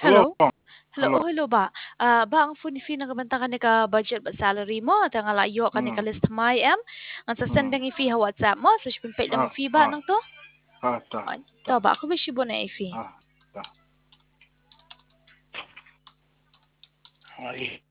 Hello, Hello? Hello, hello. oh hello ba? Ba ang fee nagabanta ka ni ka budget ba salary mo at nga layo ka ni ka Hmm, list mayam ang sa hmm. sendang ifi ha WhatsApp mo sa pimpay lang Ah, mo fee ba ah, nang to? ta, Ay, ta, to ba ako ba shibo na ifi? ta. Ay,